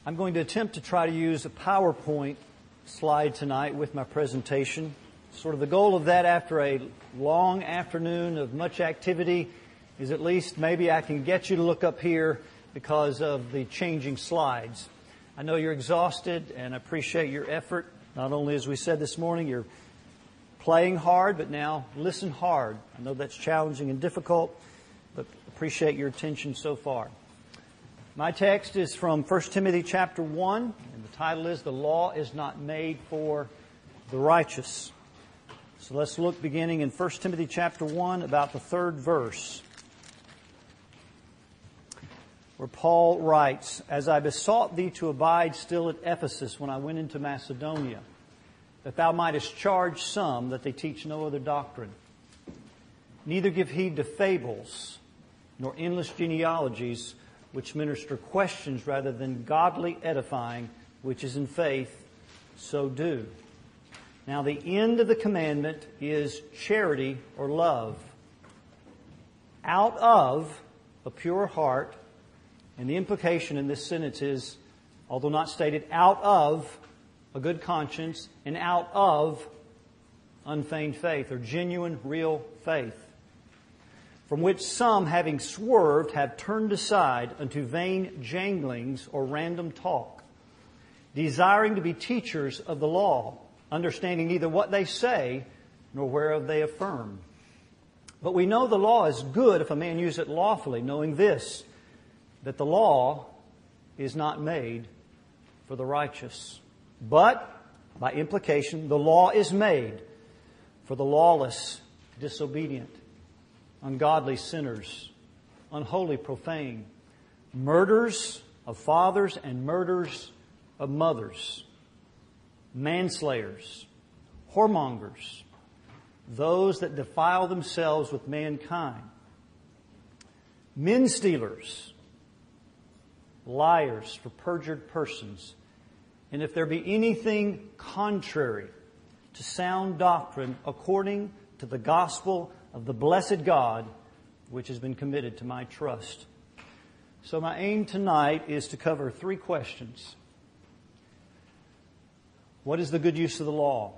I'm going to attempt to try to use a PowerPoint slide tonight with my presentation. Sort of the goal of that after a long afternoon of much activity is at least maybe I can get you to look up here because of the changing slides. I know you're exhausted and I appreciate your effort. Not only, as we said this morning, you're playing hard, but now listen hard. I know that's challenging and difficult, but appreciate your attention so far. My text is from 1 Timothy chapter 1, and the title is, "The Law is Not Made for the Righteous." So let's look beginning in 1 Timothy chapter 1, about the 3rd verse, where Paul writes, "As I besought thee to abide still at Ephesus when I went into Macedonia, that thou mightest charge some that they teach no other doctrine. Neither give heed to fables, nor endless genealogies, which minister questions rather than godly edifying, which is in faith, so do. Now the end of the commandment is charity or love. Out of a pure heart," and the implication in this sentence is, although not stated, out of a good conscience and out of unfeigned faith or genuine, real faith, from which some, having swerved, have turned aside unto vain janglings or random talk, desiring to be teachers of the law, understanding neither what they say nor whereof they affirm. But we know the law is good if a man use it lawfully, knowing this, that the law is not made for the righteous. But, by implication, the law is made for the lawless, disobedient, ungodly sinners, unholy, profane, murderers of fathers and murderers of mothers, manslayers, whoremongers, those that defile themselves with mankind, men stealers, liars, for perjured persons, and if there be anything contrary to sound doctrine according to the gospel of the blessed God, which has been committed to my trust." So my aim tonight is to cover 3 questions. What is the good use of the law?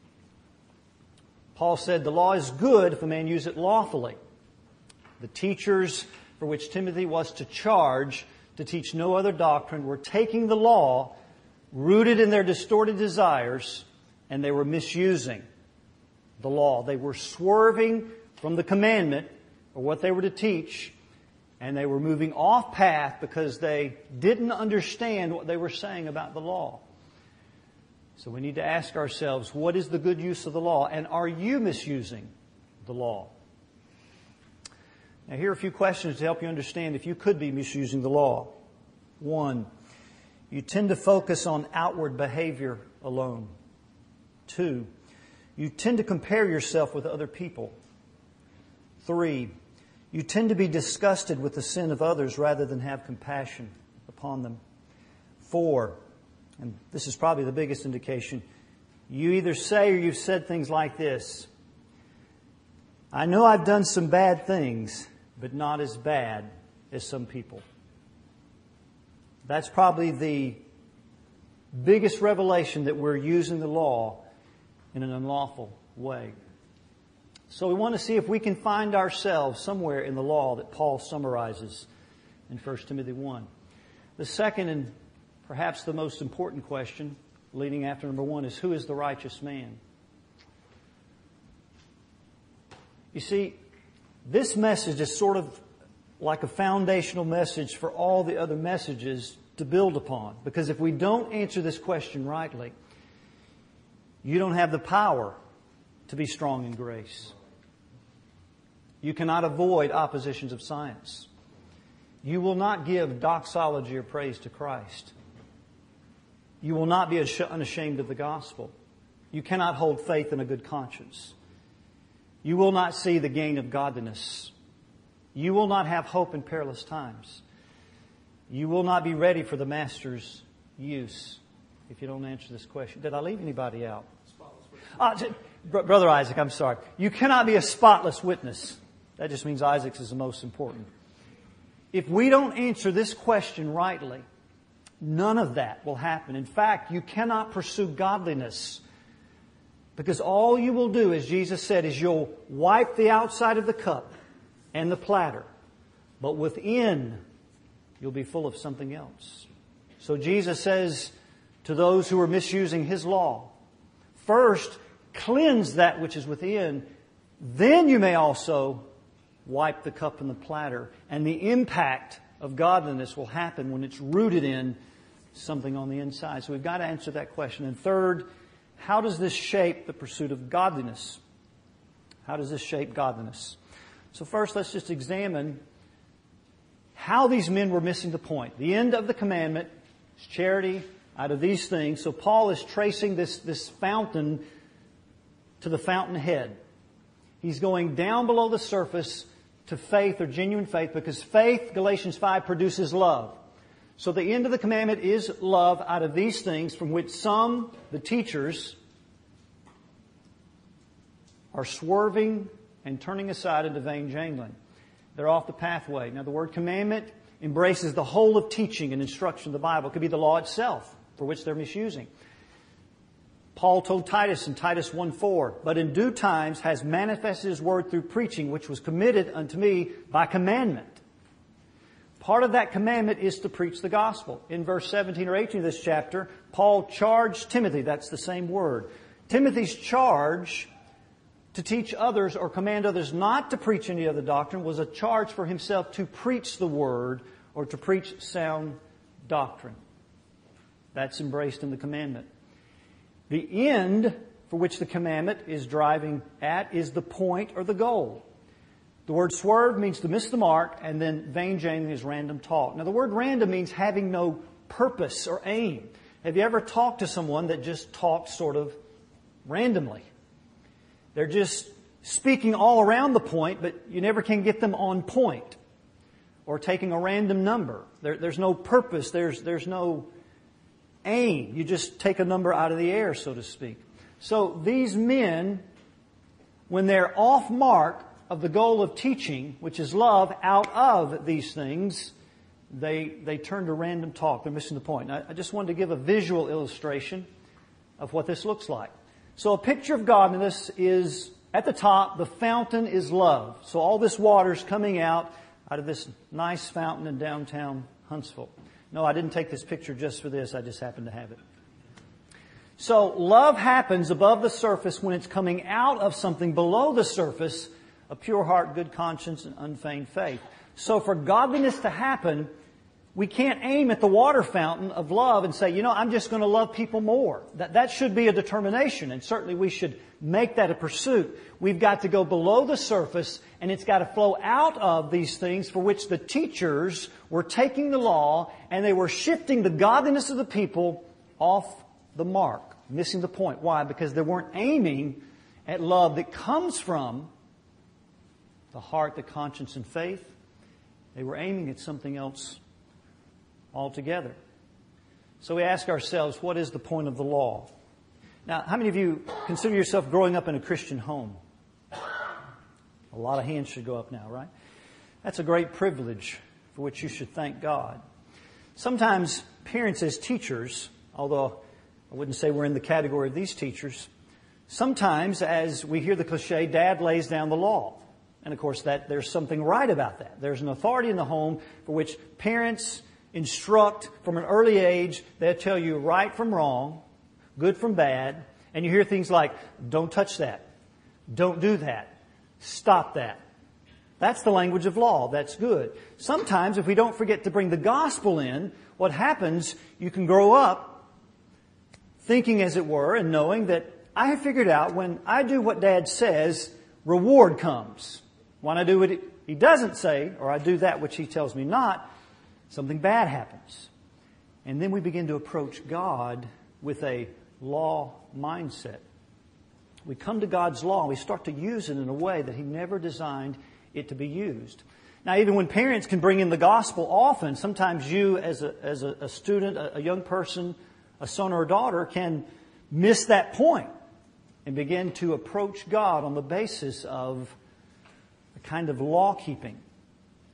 Paul said the law is good if a man use it lawfully. The teachers for which Timothy was to charge to teach no other doctrine were taking the law, rooted in their distorted desires, and they were misusing the law. They were swerving from the commandment or what they were to teach, and they were moving off path because they didn't understand what they were saying about the law. So we need to ask ourselves, what is the good use of the law? And are you misusing the law? Now here are a few questions to help you understand if you could be misusing the law. 1, you tend to focus on outward behavior alone. 2, you tend to compare yourself with other people. 3, you tend to be disgusted with the sin of others rather than have compassion upon them. 4, and this is probably the biggest indication, you either say or you've said things like this: "I know I've done some bad things, but not as bad as some people." That's probably the biggest revelation that we're using the law in an unlawful way. So we want to see if we can find ourselves somewhere in the law that Paul summarizes in 1 Timothy 1. The second and perhaps the most important question, leading after number 1, is who is the righteous man? You see, this message is sort of like a foundational message for all the other messages to build upon. Because if we don't answer this question rightly, you don't have the power to be strong in grace. You cannot avoid oppositions of science. You will not give doxology or praise to Christ. You will not be unashamed of the gospel. You cannot hold faith in a good conscience. You will not see the gain of godliness. You will not have hope in perilous times. You will not be ready for the Master's use if you don't answer this question. Did I leave anybody out? Brother Isaac, I'm sorry. You cannot be a spotless witness. That just means Isaac's is the most important. If we don't answer this question rightly, None of that will happen. In fact, you cannot pursue godliness, because all you will do, as Jesus said, is you'll wipe the outside of the cup and the platter, but within you'll be full of something else. So Jesus says to those who are misusing His law, first, cleanse that which is within, then you may also wipe the cup and the platter. And the impact of godliness will happen when it's rooted in something on the inside. So we've got to answer that question. And third, how does this shape the pursuit of godliness? How does this shape godliness? So first, let's just examine how these men were missing the point. The end of the commandment is charity out of these things. So Paul is tracing this fountain to the fountainhead. He's going down below the surface to faith, or genuine faith, because faith, Galatians 5, produces love. So the end of the commandment is love out of these things, from which some, the teachers, are swerving and turning aside into vain jangling. They're off the pathway. Now the word commandment embraces the whole of teaching and instruction of the Bible. It could be the law itself, for which they're misusing. Paul told Titus in Titus 1:4, "But in due times has manifested His word through preaching, which was committed unto me by commandment." Part of that commandment is to preach the gospel. In verse 17 or 18 of this chapter, Paul charged Timothy, that's the same word. Timothy's charge to teach others or command others not to preach any other doctrine was a charge for himself to preach the word or to preach sound doctrine. That's embraced in the commandment. The end for which the commandment is driving at is the point or the goal. The word swerve means to miss the mark, and then vain jangling is random talk. Now the word random means having no purpose or aim. Have you ever talked to someone that just talks sort of randomly? They're just speaking all around the point, but you never can get them on point. Or taking a random number. There's no purpose, there's no aim. You just take a number out of the air, so to speak. So these men, when they're off mark of the goal of teaching, which is love, out of these things, they turn to random talk. They're missing the point. Now, I just wanted to give a visual illustration of what this looks like. So a picture of godliness is, at the top, the fountain is love. So all this water's coming out of this nice fountain in downtown Huntsville. No, I didn't take this picture just for this. I just happened to have it. So love happens above the surface when it's coming out of something below the surface, a pure heart, good conscience, and unfeigned faith. So for godliness to happen, we can't aim at the water fountain of love and say, I'm just going to love people more. That should be a determination, and certainly we should make that a pursuit. We've got to go below the surface, and it's got to flow out of these things for which the teachers were taking the law, and they were shifting the godliness of the people off the mark, missing the point. Why? Because they weren't aiming at love that comes from the heart, the conscience, and faith. They were aiming at something else altogether. So we ask ourselves, what is the point of the law? Now, how many of you consider yourself growing up in a Christian home? A lot of hands should go up now, right? That's a great privilege for which you should thank God. Sometimes parents as teachers, although I wouldn't say we're in the category of these teachers, sometimes as we hear the cliche, Dad lays down the law. And of course, there's something right about that. There's an authority in the home for which parents instruct from an early age. They'll tell you right from wrong, good from bad. And you hear things like, don't touch that. Don't do that. Stop that. That's the language of law. That's good. Sometimes, if we don't forget to bring the gospel in, what happens, you can grow up thinking, as it were, and knowing that I have figured out when I do what Dad says, reward comes. When I do what He doesn't say, or I do that which He tells me not, something bad happens. And then we begin to approach God with a law mindset. We come to God's law and we start to use it in a way that He never designed it to be used. Now, even when parents can bring in the gospel often, sometimes you as a student, a young person, a son or a daughter can miss that point and begin to approach God on the basis of a kind of law-keeping,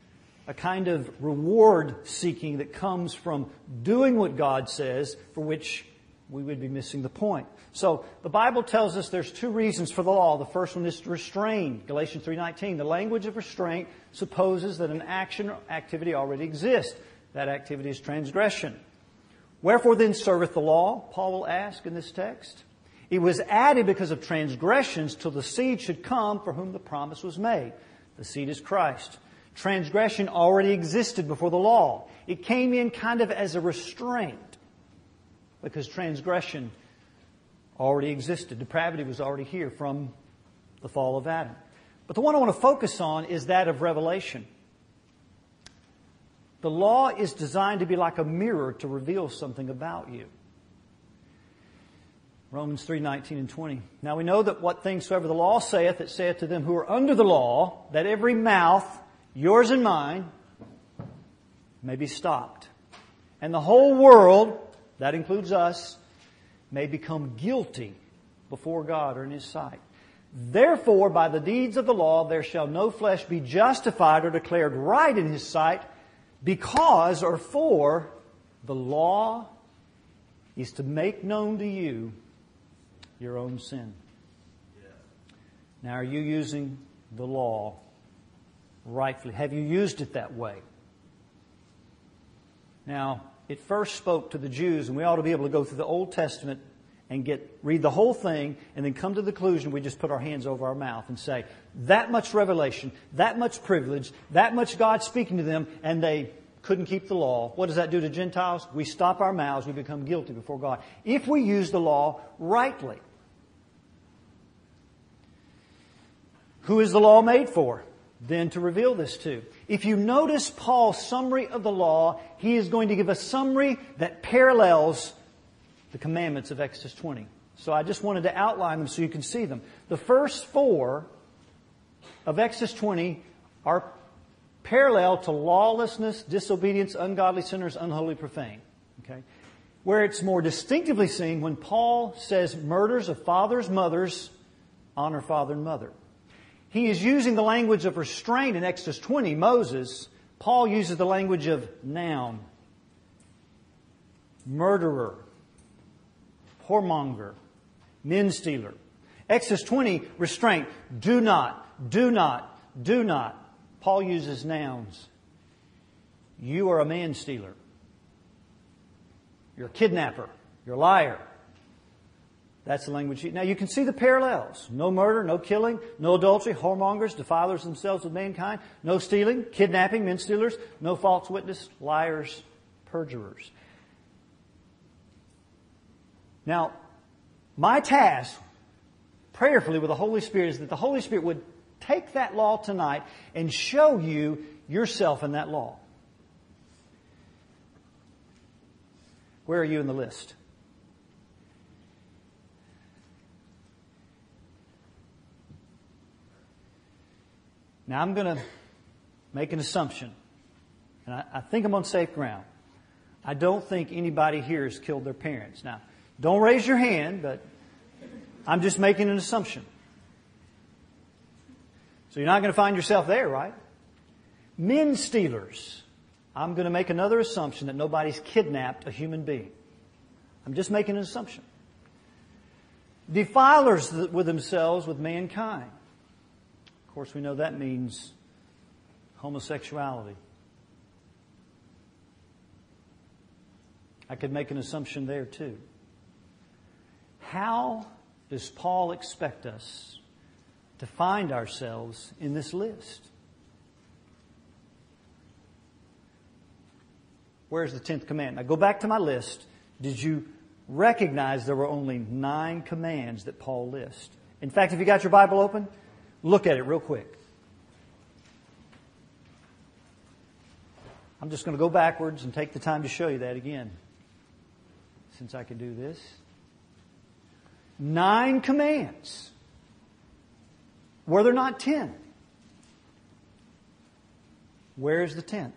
a kind of reward seeking that comes from doing what God says, for which we would be missing the point. So the Bible tells us there's two reasons for the law. The first one is to restrain. Galatians 3:19. The language of restraint supposes that an action or activity already exists. That activity is transgression. Wherefore then serveth the law? Paul will ask in this text. It was added because of transgressions till the seed should come for whom the promise was made. The seed is Christ. Transgression already existed before the law. It came in kind of as a restraint because transgression already existed. Depravity was already here from the fall of Adam. But the one I want to focus on is that of revelation. The law is designed to be like a mirror to reveal something about you. Romans 3:19 and 20. Now we know that what things soever the law saith, it saith to them who are under the law, that every mouth, yours and mine, may be stopped. And the whole world, that includes us, may become guilty before God or in His sight. Therefore, by the deeds of the law, there shall no flesh be justified or declared right in His sight, because or for the law is to make known to you your own sin. Now, are you using the law rightfully? Have you used it that way? Now, it first spoke to the Jews, and we ought to be able to go through the Old Testament and read the whole thing and then come to the conclusion we just put our hands over our mouth and say, that much revelation, that much privilege, that much God speaking to them, and they couldn't keep the law. What does that do to Gentiles? We stop our mouths, we become guilty before God. If we use the law rightly. Who is the law made for? Then to reveal this to. If you notice Paul's summary of the law, he is going to give a summary that parallels the commandments of Exodus 20. So I just wanted to outline them so you can see them. The first four of Exodus 20 are parallel to lawlessness, disobedience, ungodly sinners, unholy, profane. Okay? Where it's more distinctively seen when Paul says murders of fathers, mothers, honor father and mother. He is using the language of restraint in Exodus 20, Moses. Paul uses the language of noun. Murderer. Whoremonger. Men stealer. Exodus 20, restraint. Do not, do not, do not. Paul uses nouns. You are a man stealer. You're a kidnapper. You're a liar. That's the language. Now you can see the parallels. No murder, no killing, no adultery, whoremongers, defilers themselves with mankind, no stealing, kidnapping, men stealers, no false witness, liars, perjurers. Now, my task, prayerfully with the Holy Spirit, is that the Holy Spirit would take that law tonight and show you yourself in that law. Where are you in the list? Now, I'm going to make an assumption, and I think I'm on safe ground. I don't think anybody here has killed their parents. Now, don't raise your hand, but I'm just making an assumption. So you're not going to find yourself there, right? Men stealers. I'm going to make another assumption that nobody's kidnapped a human being. I'm just making an assumption. Defilers with themselves with mankind. Of course, we know that means homosexuality. I could make an assumption there too. How does Paul expect us to find ourselves in this list? Where's the 10th command? Now go back to my list. Did you recognize there were only 9 commands that Paul lists? In fact, if you got your Bible open, look at it real quick. I'm just going to go backwards and take the time to show you that again, since I can do this. 9 commands. Were there not 10? Where's the 10th?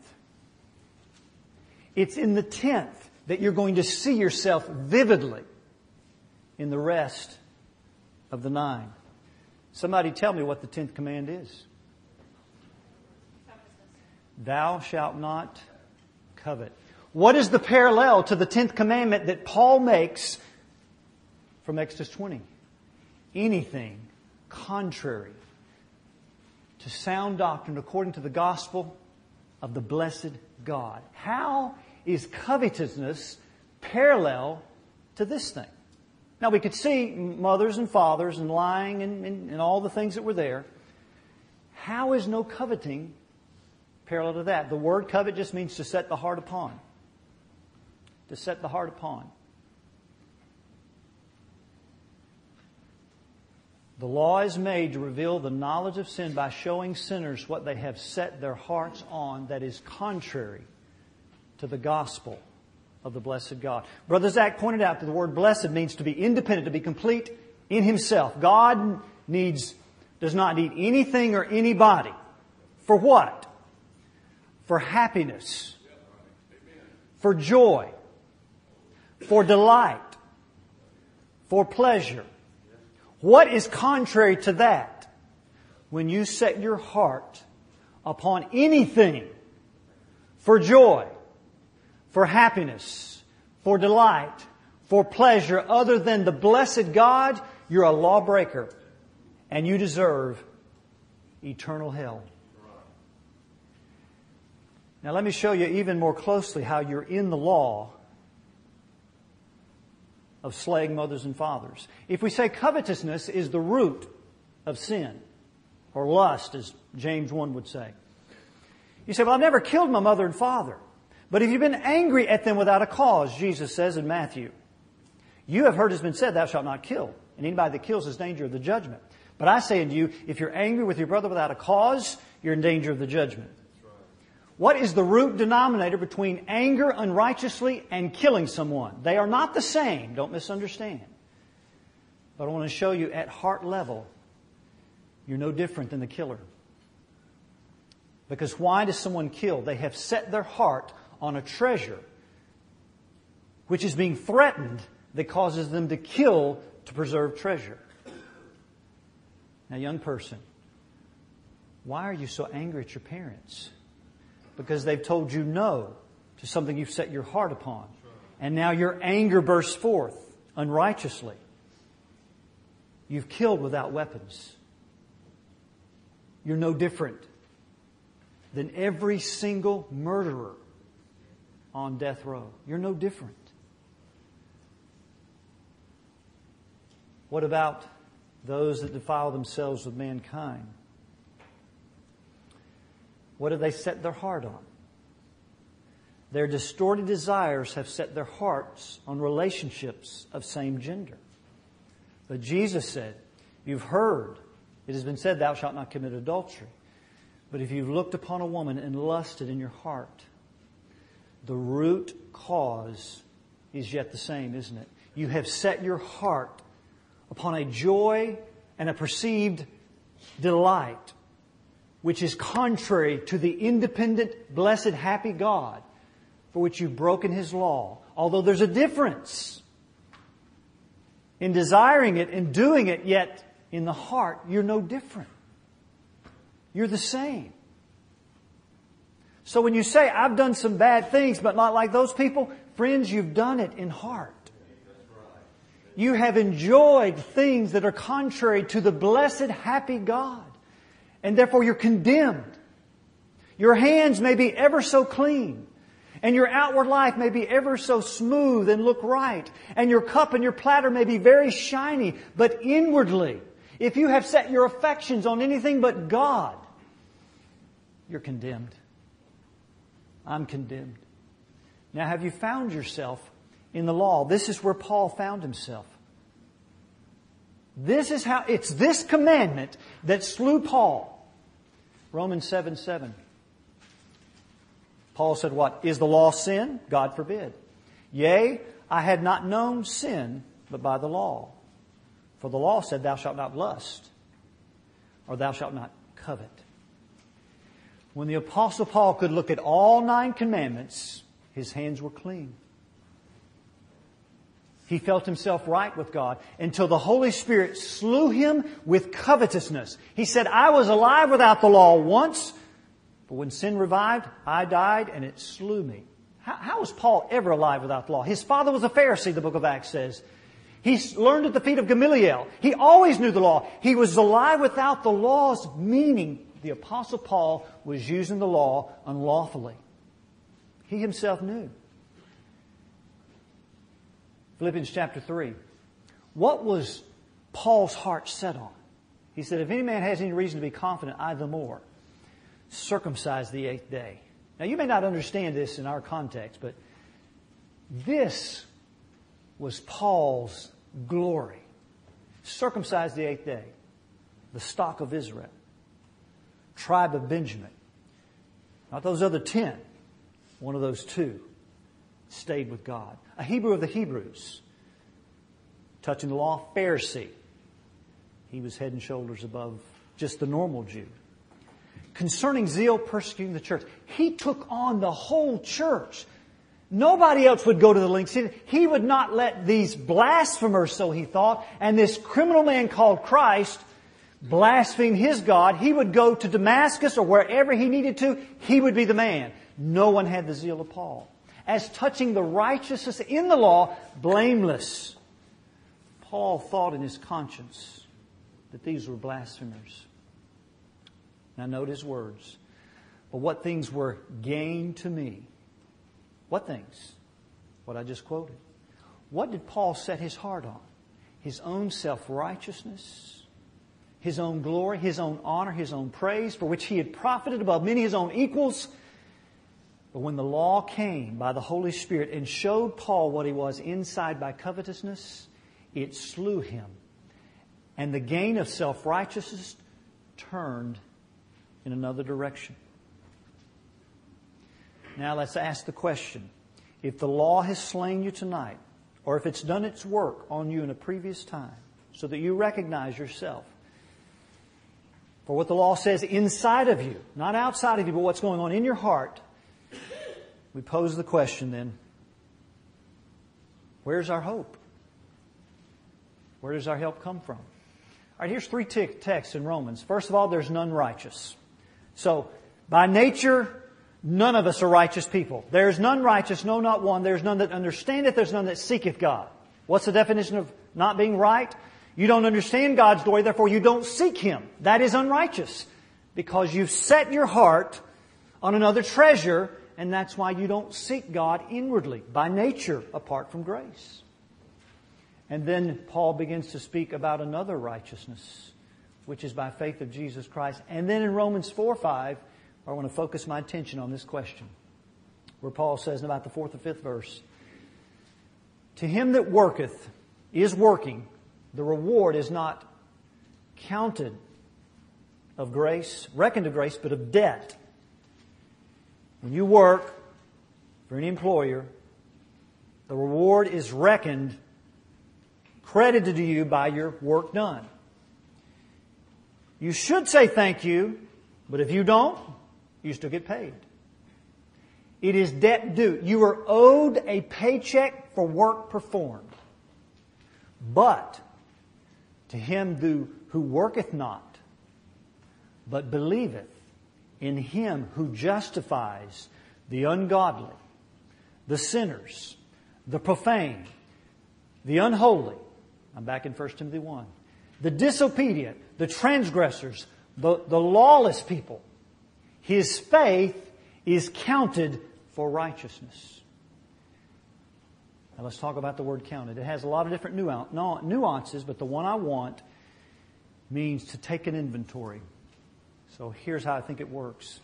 It's in the 10th that you're going to see yourself vividly in the rest of the 9. Somebody tell me what the 10th command is. Thou shalt not covet. What is the parallel to the 10th commandment that Paul makes from Exodus 20? Anything contrary to sound doctrine according to the gospel of the blessed God. How is covetousness parallel to this thing? Now we could see mothers and fathers and lying and all the things that were there. How is no coveting parallel to that? The word covet just means to set the heart upon. To set the heart upon. The law is made to reveal the knowledge of sin by showing sinners what they have set their hearts on that is contrary to the gospel of the blessed God. Brother Zach pointed out that the word blessed means to be independent, to be complete in Himself. God does not need anything or anybody. For what? For happiness. For joy. For delight. For pleasure. What is contrary to that? When you set your heart upon anything for joy, for happiness, for delight, for pleasure other than the blessed God, you're a lawbreaker and you deserve eternal hell. Now let me show you even more closely how you're in the law of slaying mothers and fathers. If we say covetousness is the root of sin, or lust, as James 1 would say. You say, well, I've never killed my mother and father. But if you've been angry at them without a cause, Jesus says in Matthew, you have heard it has been said, thou shalt not kill. And anybody that kills is in danger of the judgment. But I say unto you, if you're angry with your brother without a cause, you're in danger of the judgment. What is the root denominator between anger unrighteously and killing someone? They are not the same. Don't misunderstand. But I want to show you at heart level, you're no different than the killer. Because why does someone kill? They have set their heart on a treasure which is being threatened that causes them to kill to preserve treasure. Now, young person, why are you so angry at your parents? Because they've told you no to something you've set your heart upon. And now your anger bursts forth unrighteously. You've killed without weapons. You're no different than every single murderer on death row. You're no different. What about those that defile themselves with mankind? What do they set their heart on? Their distorted desires have set their hearts on relationships of same gender. But Jesus said, you've heard, it has been said, thou shalt not commit adultery. But if you've looked upon a woman and lusted in your heart, the root cause is yet the same, isn't it? You have set your heart upon a joy and a perceived delight which is contrary to the independent, blessed, happy God for which you've broken His law. Although there's a difference in desiring it and doing it, yet in the heart, you're no different. You're the same. So when you say, I've done some bad things, but not like those people, friends, you've done it in heart. You have enjoyed things that are contrary to the blessed, happy God. And therefore you're condemned. Your hands may be ever so clean. And your outward life may be ever so smooth and look right. And your cup and your platter may be very shiny. But inwardly, if you have set your affections on anything but God, you're condemned. I'm condemned. Now, have you found yourself in the law? This is where Paul found himself. It's this commandment that slew Paul. Romans 7:7. Paul said what? Is the law sin? God forbid. Yea, I had not known sin but by the law. For the law said, thou shalt not lust, or thou shalt not covet. When the Apostle Paul could look at all 9 commandments, his hands were clean. He felt himself right with God until the Holy Spirit slew him with covetousness. He said, I was alive without the law once, But when sin revived, I died and it slew me. How was Paul ever alive without the law? His father was a Pharisee, the book of Acts says. He learned at the feet of Gamaliel. He always knew the law. He was alive without the law's meaning. The Apostle Paul was using the law unlawfully. He himself knew. Philippians chapter 3. What was Paul's heart set on? He said, if any man has any reason to be confident, I the more. Circumcise the 8th day. Now you may not understand this in our context, but this was Paul's glory. Circumcise the 8th day. The stock of Israel. Tribe of Benjamin. Not those other 10. One of those 2 stayed with God. A Hebrew of the Hebrews. Touching the law, Pharisee. He was head and shoulders above just the normal Jew. Concerning zeal, persecuting the church. He took on the whole church. Nobody else would go to the lengths. He would not let these blasphemers, so he thought, and this criminal man called Christ blaspheme his God. He would go to Damascus or wherever he needed to. He would be the man. No one had the zeal of Paul. As touching the righteousness in the law, blameless. Paul thought in his conscience that these were blasphemers. Now note his words. But what things were gain to me? What things? What I just quoted. What did Paul set his heart on? His own self-righteousness, his own glory, his own honor, his own praise, for which he had profited above many his own equals. But when the law came by the Holy Spirit and showed Paul what he was inside by covetousness, it slew him. And the gain of self-righteousness turned in another direction. Now let's ask the question. If the law has slain you tonight, or if it's done its work on you in a previous time, so that you recognize yourself for what the law says inside of you, not outside of you, but what's going on in your heart, we pose the question then, where's our hope? Where does our help come from? All right, here's 3 texts in Romans. First of all, there's none righteous. So, by nature, none of us are righteous people. There's none righteous, no, not one. There's none that understandeth, there's none that seeketh God. What's the definition of not being right? You don't understand God's glory, therefore you don't seek Him. That is unrighteous. Because you've set your heart on another treasure, and that's why you don't seek God inwardly, by nature, apart from grace. And then Paul begins to speak about another righteousness, which is by faith of Jesus Christ. And then in Romans 4:5, I want to focus my attention on this question, where Paul says in about the 4th or 5th verse, to him that worketh is working, the reward is not counted of grace, reckoned of grace, but of debt. When you work for any employer, the reward is reckoned, credited to you by your work done. You should say thank you, but if you don't, you still get paid. It is debt due. You are owed a paycheck for work performed. But to him who worketh not, but believeth in Him who justifies the ungodly, the sinners, the profane, the unholy. I'm back in 1 Timothy 1. The disobedient, the transgressors, the lawless people. His faith is counted for righteousness. Now let's talk about the word counted. It has a lot of different nuances, but the one I want means to take an inventory. So here's how I think it works.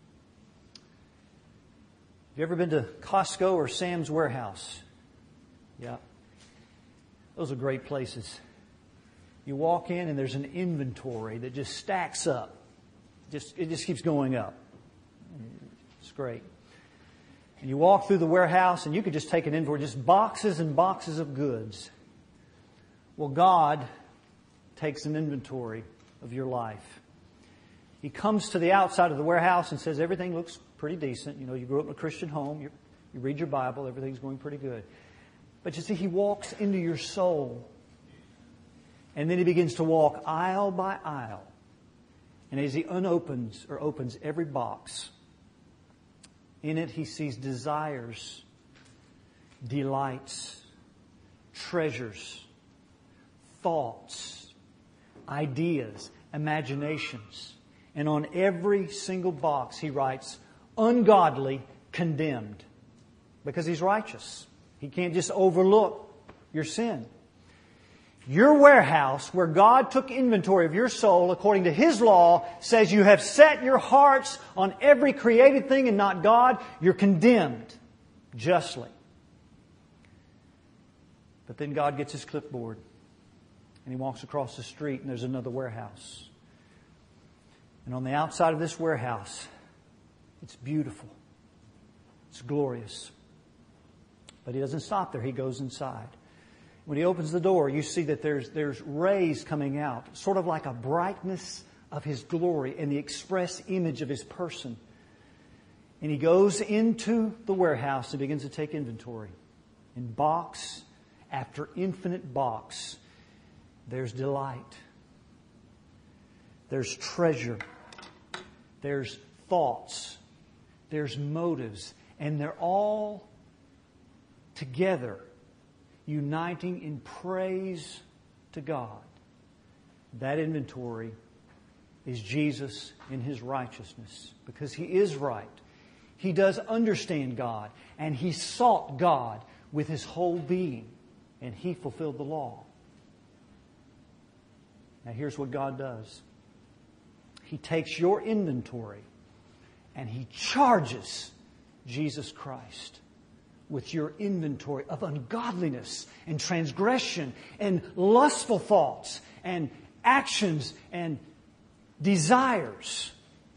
Have you ever been to Costco or Sam's Warehouse? Yeah. Those are great places. You walk in and there's an inventory that just stacks up. It just keeps going up. It's great. And you walk through the warehouse and you could just take an inventory, just boxes and boxes of goods. Well, God takes an inventory of your life. He comes to the outside of the warehouse and says, everything looks pretty decent. You know, you grew up in a Christian home. You read your Bible. Everything's going pretty good. But you see, He walks into your soul. And then He begins to walk aisle by aisle. And as He opens every box, In it he sees desires, delights, treasures, thoughts, ideas, imaginations. And on every single box he writes, ungodly, condemned. Because he's righteous. He can't just overlook your sin. Your warehouse, where God took inventory of your soul according to His law, says you have set your hearts on every created thing and not God. You're condemned justly. But then God gets His clipboard and He walks across the street and there's another warehouse. And on the outside of this warehouse, it's beautiful. It's glorious. But He doesn't stop there. He goes inside. When He opens the door, you see that there's rays coming out, sort of like a brightness of His glory and the express image of His person. And He goes into the warehouse and begins to take inventory. In box after infinite box, there's delight. There's treasure. There's thoughts. There's motives. And they're all together, uniting in praise to God. That inventory is Jesus in His righteousness. Because He is right. He does understand God. And He sought God with His whole being. And He fulfilled the law. Now here's what God does. He takes your inventory and He charges Jesus Christ with your inventory of ungodliness and transgression and lustful thoughts and actions and desires.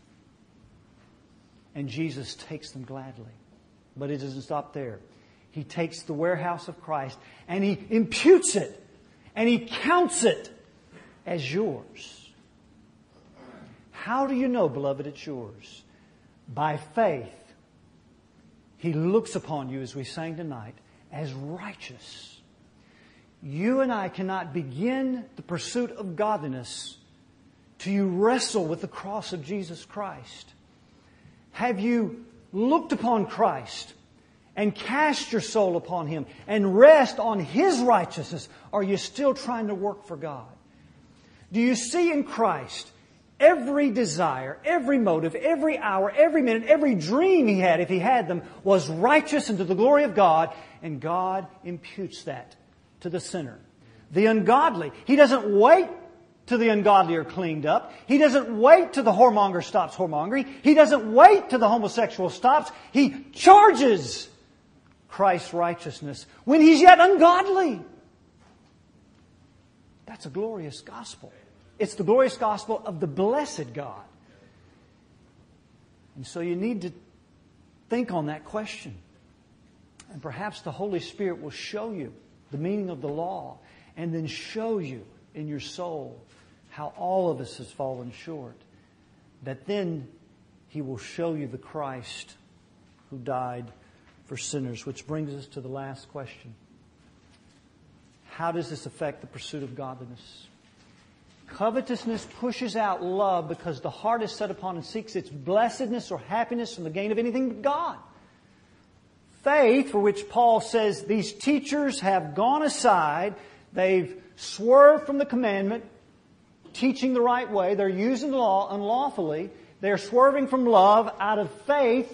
And Jesus takes them gladly. But it doesn't stop there. He takes the warehouse of Christ and He imputes it and He counts it as yours. How do you know, beloved, it's yours? By faith. He looks upon you, as we sang tonight, as righteous. You and I cannot begin the pursuit of godliness till you wrestle with the cross of Jesus Christ. Have you looked upon Christ and cast your soul upon Him and rest on His righteousness? Or are you still trying to work for God? Do you see in Christ every desire, every motive, every hour, every minute, every dream He had, if He had them, was righteous and to the glory of God, and God imputes that to the sinner. The ungodly, He doesn't wait till the ungodly are cleaned up. He doesn't wait till the whoremonger stops whoremongering. He doesn't wait till the homosexual stops. He charges Christ's righteousness when he's yet ungodly. That's a glorious gospel. It's the glorious gospel of the blessed God. And so you need to think on that question. And perhaps the Holy Spirit will show you the meaning of the law and then show you in your soul how all of us has fallen short. That then He will show you the Christ who died for sinners. Which brings us to the last question. How does this affect the pursuit of godliness? Covetousness pushes out love because the heart is set upon and seeks its blessedness or happiness from the gain of anything but God. Faith, for which Paul says these teachers have gone aside, they've swerved from the commandment, teaching the right way, they're using the law unlawfully, they're swerving from love out of faith.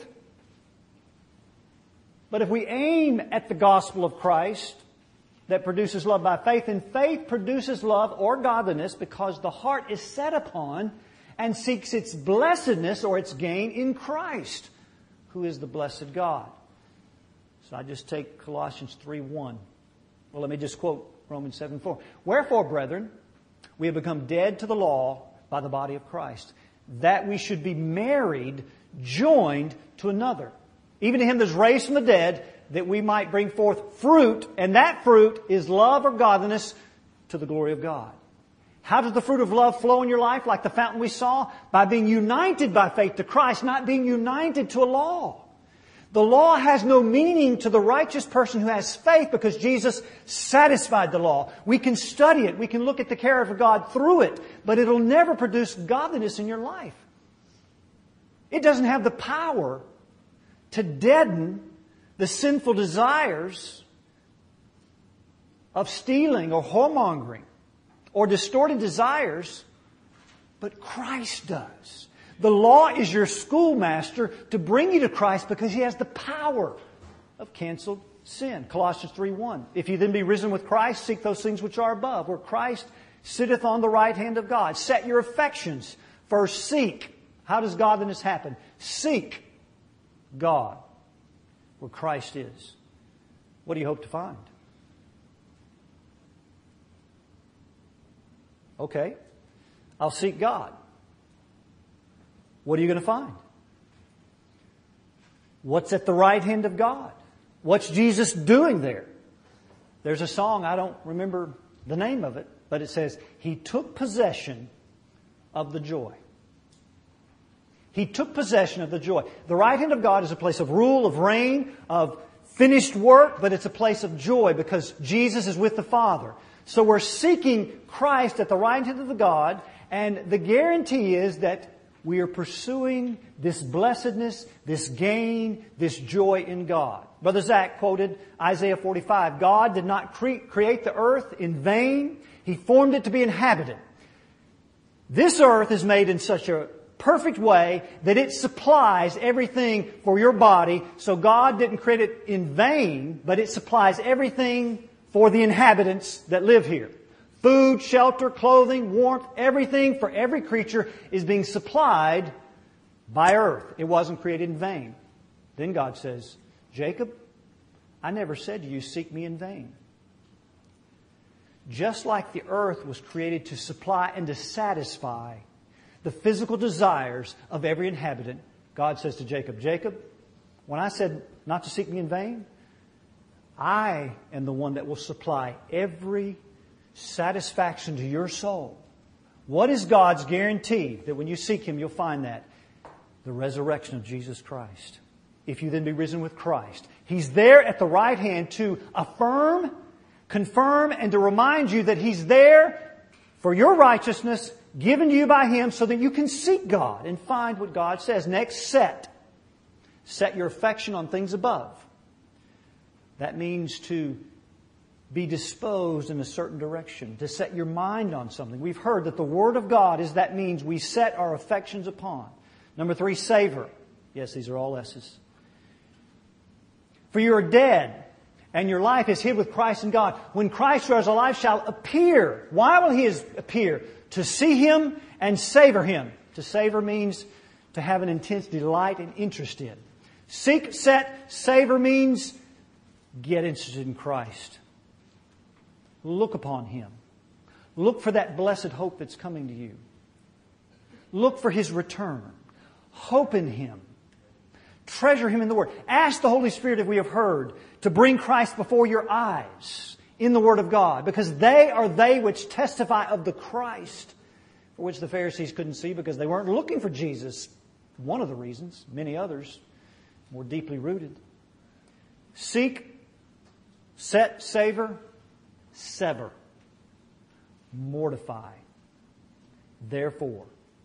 But if we aim at the gospel of Christ, that produces love by faith, and faith produces love or godliness because the heart is set upon and seeks its blessedness or its gain in Christ, who is the blessed God. So I just take Colossians 3:1. Well, let me just quote Romans 7:4. Wherefore, brethren, we have become dead to the law by the body of Christ, that we should be married, joined to another, even to Him that is raised from the dead, that we might bring forth fruit, and that fruit is love or godliness to the glory of God. How does the fruit of love flow in your life like the fountain we saw? By being united by faith to Christ, not being united to a law. The law has no meaning to the righteous person who has faith because Jesus satisfied the law. We can study it. We can look at the character of God through it, but it'll never produce godliness in your life. It doesn't have the power to deaden the sinful desires of stealing or whoremongering or distorted desires, but Christ does. The law is your schoolmaster to bring you to Christ because He has the power of canceled sin. Colossians 3:1. If you then be risen with Christ, seek those things which are above, where Christ sitteth on the right hand of God. Set your affections. First seek. How does godliness happen? Seek God where Christ is. What do you hope to find? Okay, I'll seek God. What are you going to find? What's at the right hand of God? What's Jesus doing there? There's a song, I don't remember the name of it, but it says, He took possession of the joy. He took possession of the joy. The right hand of God is a place of rule, of reign, of finished work, but it's a place of joy because Jesus is with the Father. So we're seeking Christ at the right hand of the God, and the guarantee is that we are pursuing this blessedness, this gain, this joy in God. Brother Zach quoted Isaiah 45. God did not create the earth in vain. He formed it to be inhabited. This earth is made in such a perfect way that it supplies everything for your body. So God didn't create it in vain, but it supplies everything for the inhabitants that live here. Food, shelter, clothing, warmth, everything for every creature is being supplied by earth. It wasn't created in vain. Then God says, Jacob, I never said to you, seek me in vain. Just like the earth was created to supply and to satisfy the physical desires of every inhabitant, God says to Jacob, Jacob, when I said not to seek me in vain, I am the one that will supply every satisfaction to your soul. What is God's guarantee that when you seek Him, you'll find that? The resurrection of Jesus Christ. If you then be risen with Christ. He's there at the right hand to affirm, confirm, and to remind you that He's there for your righteousness given to you by Him so that you can seek God and find what God says. Next, set. Set your affection on things above. That means to be disposed in a certain direction, to set your mind on something. We've heard that the Word of God is that means we set our affections upon. Number 3, savor. Yes, these are all S's. For you are dead, and your life is hid with Christ in God. When Christ, who is alive, shall appear. Why will He appear? To see Him and savor Him. To savor means to have an intense delight and interest in. Seek, set, savor means get interested in Christ. Look upon Him. Look for that blessed hope that's coming to you. Look for His return. Hope in Him. Treasure Him in the Word. Ask the Holy Spirit, if we have heard, to bring Christ before your eyes in the Word of God, because they are they which testify of the Christ, for which the Pharisees couldn't see because they weren't looking for Jesus. One of the reasons, many others, more deeply rooted. Seek, set, savor, sever, mortify. Therefore,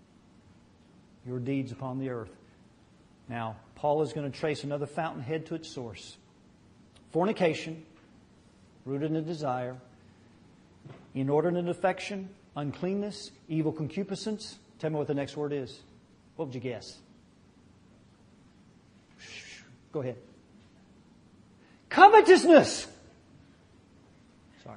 your deeds upon the earth. Now, Paul is going to trace another fountainhead to its source. Fornication, rooted in a desire, inordinate affection, uncleanness, evil concupiscence. Tell me what the next word is. What would you guess? Go ahead. Covetousness. Sorry.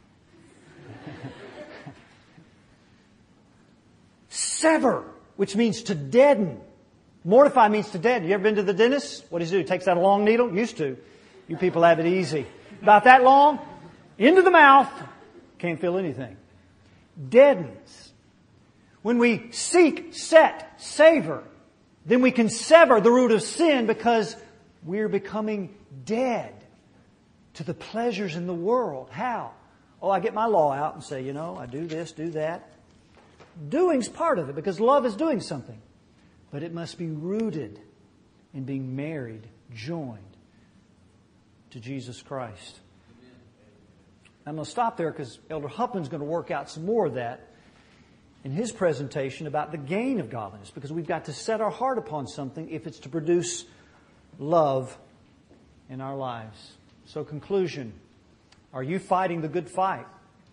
Sever, which means to deaden. Mortify means to deaden. You ever been to the dentist? What does he do? He takes out a long needle? Used to. You people have it easy. About that long, into the mouth, can't feel anything. Deadens. When we seek, set, savor, then we can sever the root of sin because we're becoming dead to the pleasures in the world. How? Oh, I get my law out and say, I do this, do that. Doing's part of it because love is doing something. But it must be rooted in being married, joined to Jesus Christ. I'm going to stop there because Elder Huppman's going to work out some more of that in his presentation about the gain of godliness, because we've got to set our heart upon something if it's to produce love in our lives. So conclusion, are you fighting the good fight?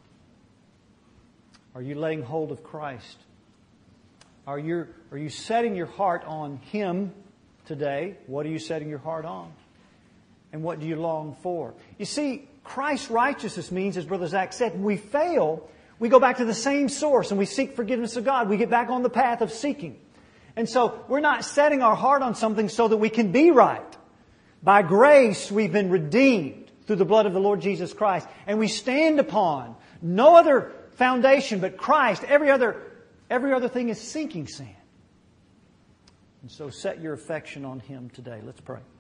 Are you laying hold of Christ? Are you setting your heart on Him today? What are you setting your heart on? And what do you long for? You see, Christ's righteousness means, as Brother Zach said, when we fail, we go back to the same source and we seek forgiveness of God. We get back on the path of seeking. And so we're not setting our heart on something so that we can be right. By grace, we've been redeemed through the blood of the Lord Jesus Christ. And we stand upon no other foundation but Christ. Every other thing is sinking sand. And so set your affection on Him today. Let's pray.